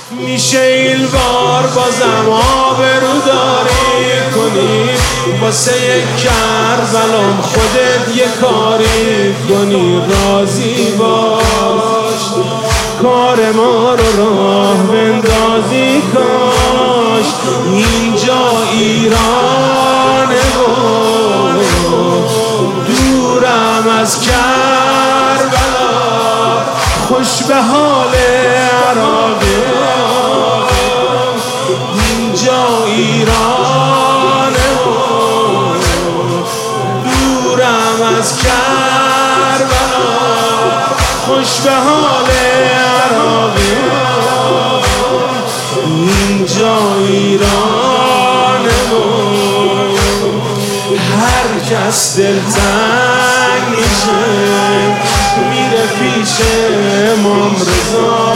میشه این بار بازم آبروداری کنی، واسه یک کربلام خودت یه کاری کنی. راضی باش کار ما رو راه بندازی، کاش اینجا ایرانه و دورم از کربلا، خوش به حال عراقی. اینجا ایرانه و دورم از کربلا، خوش به حال عراقی. اینجا ایرانه و هر کس دلتنگ میشه میره پیش امام رضا.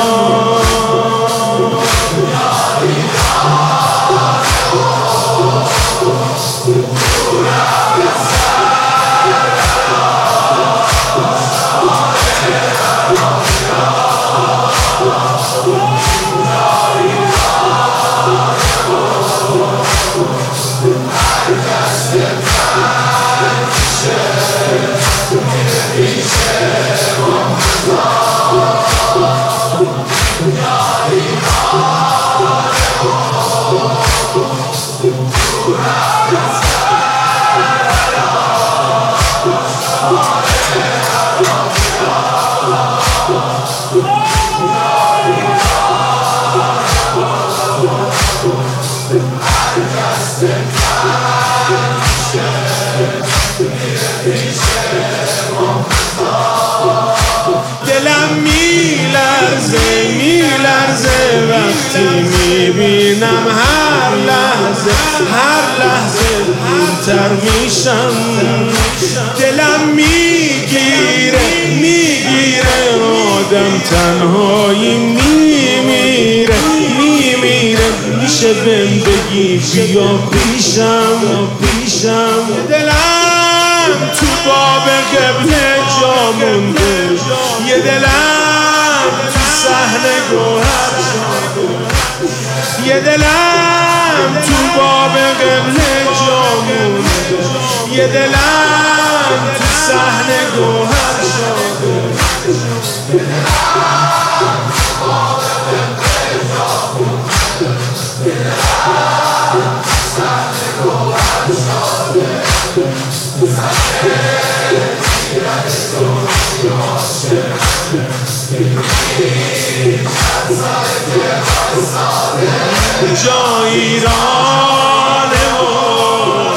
دلم میلرزه وقتی میبینم هر لحظه دورتر میشم. دلم میگیره آدم تنهایی میمیره. میشه بهم بگی بیا پیشم. دلم تو باب قبله جا مونده، یه دلم تو صحنه گوهر شده، یه دلم تو باب قبله جا مونده، یه دلم تو صحنه گوهر شده. جا ایرانه و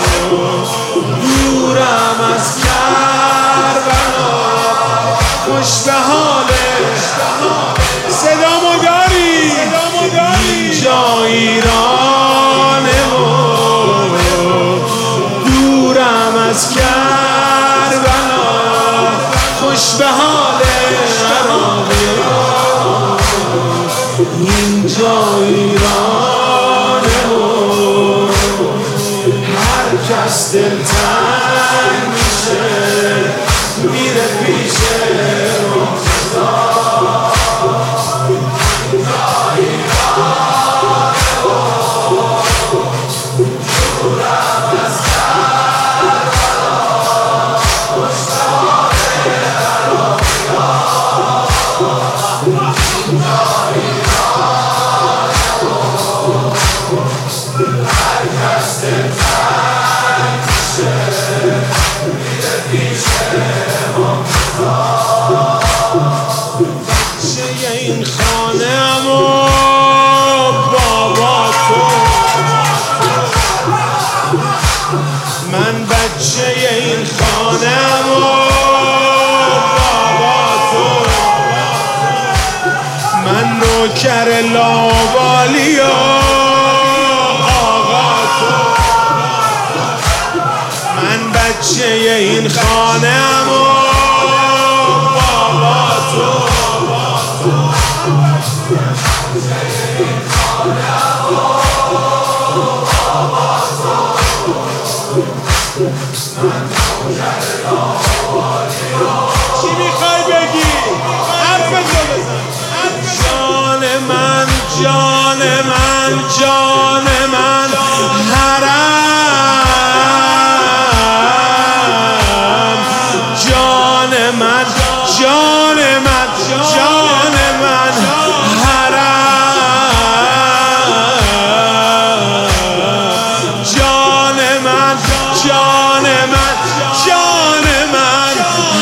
دورم از کربلا، خوش به حاله صدامو داری. جا ایرانه و دورم از کربلا، خوش به حاله عراقی. اینجا ایرانه و هر کس دلتنگ میشه میره پیش مرتضی. این خانه و بابا تو، من بچه این خانه و بابا تو، من نوکر لاوالی و آقا تو، من بچه این خانه و بابا تو. چی میخوای بگی؟ حرف تو بزن. جان من جان من جان من حرم جان من جان من جان من حرم جان من جان من جان من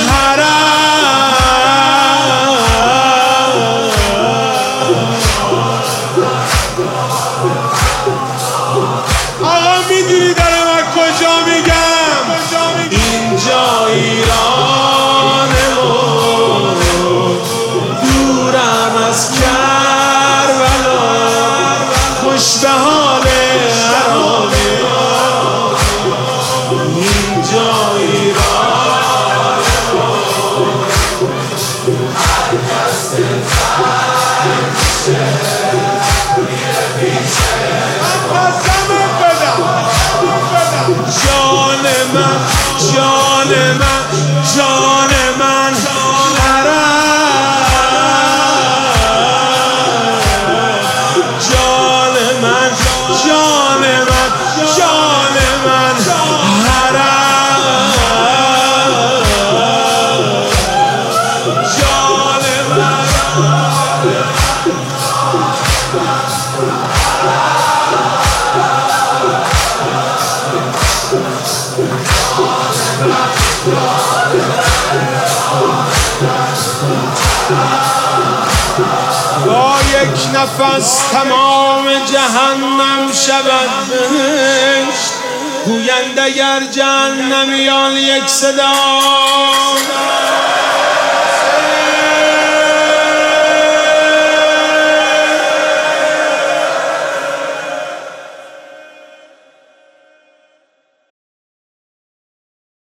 آقا میدونی داره من کجا میگم؟ اینجا ایرانمون دورم از کربلا خوش به حال حرامه اینجا ایرانمون هر کس جان من جان من جان من حرم جان من جان من جان من حرم جان من با یک نفس تمام جهنم شود بهشت گویند اگر جهنمیان یک صدا